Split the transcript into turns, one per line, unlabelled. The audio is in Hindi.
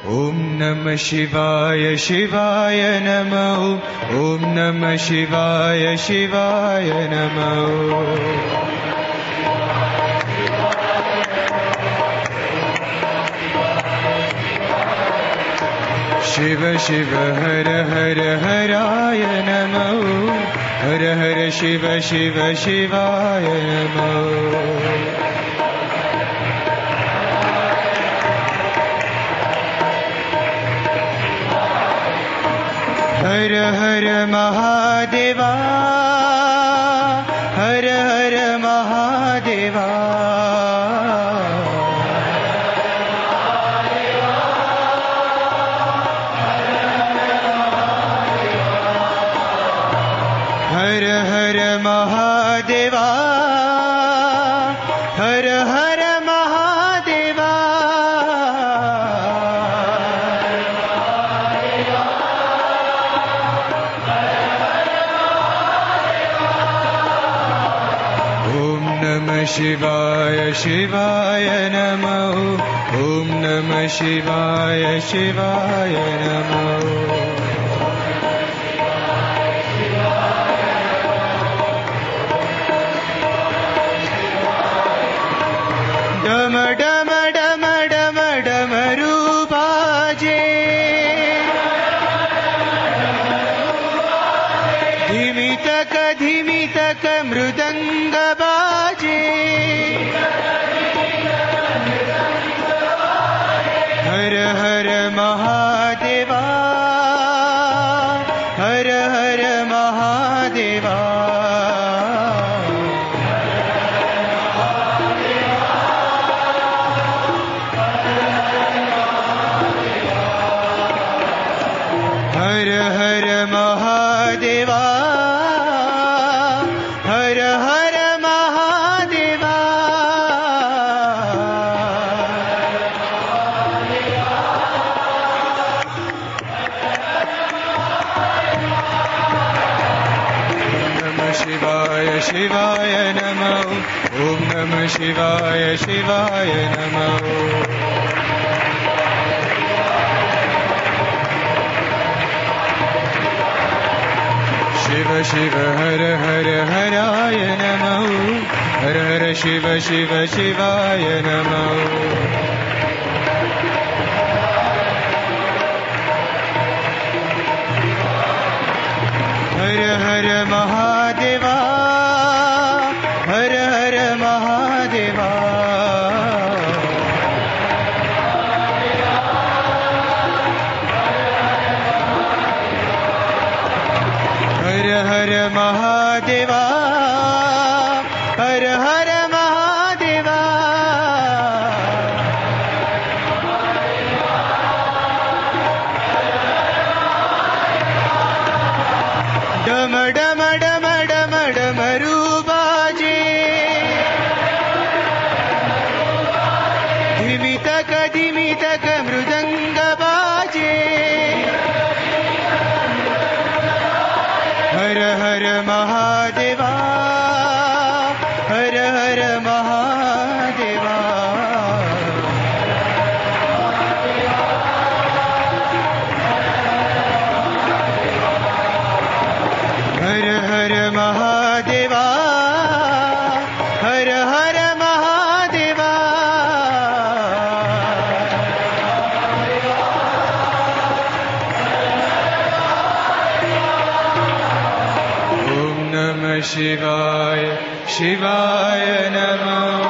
ॐ नमः शिवाय शिवाय नमः ॐ नमः शिवाय शिवाय नमः शिव शिव हर हर हराय नमः हर हर शिव शिव शिवाय नमः हर हर महादेवा हर हर महादेवा हर हर महादेवा हर हर महादेवा ॐ नमः शिवाय शिवाय नमः ॐ नमः शिवाय शिवाय नमः डम डम डम डम डमरू बाजे धिमि तक मृदंग बाजे हर हर महादेवा हर हर महादेवा हर हर महादेवा हर हर महादेवा नमः शिवाय शिवाय नमः ॐ नमः शिवाय शिवाय नमः शिव शिव हर हर हराय नमः हर हर शिव शिव शिवाय नमः हर हर महादेवा हर हर महादेवा हर हर महादेवा हर हर महादेवा डम डम डम डम डमरू बाजे धिमि तक मृदंग बाजे हर हर महादेवा हर हर महादेवा हर हर महादेवा हर हर महादेवा ॐ नमः शिवाय शिवाय नमः